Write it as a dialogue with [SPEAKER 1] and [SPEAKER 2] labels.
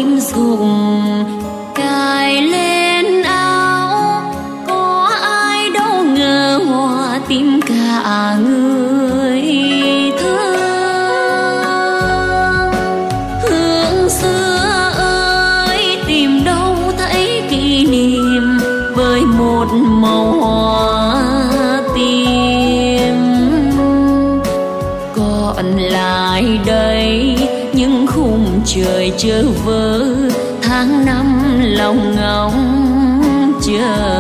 [SPEAKER 1] kim rụng cài lên áo, có ai đâu ngờ hoa tim cả người thương. Hương xưa ơi tìm đâu thấy kỷ niệm với một màu hoa tim. Còn lại đây những khung trời chơ vơ, tháng năm lòng ngóng chờ.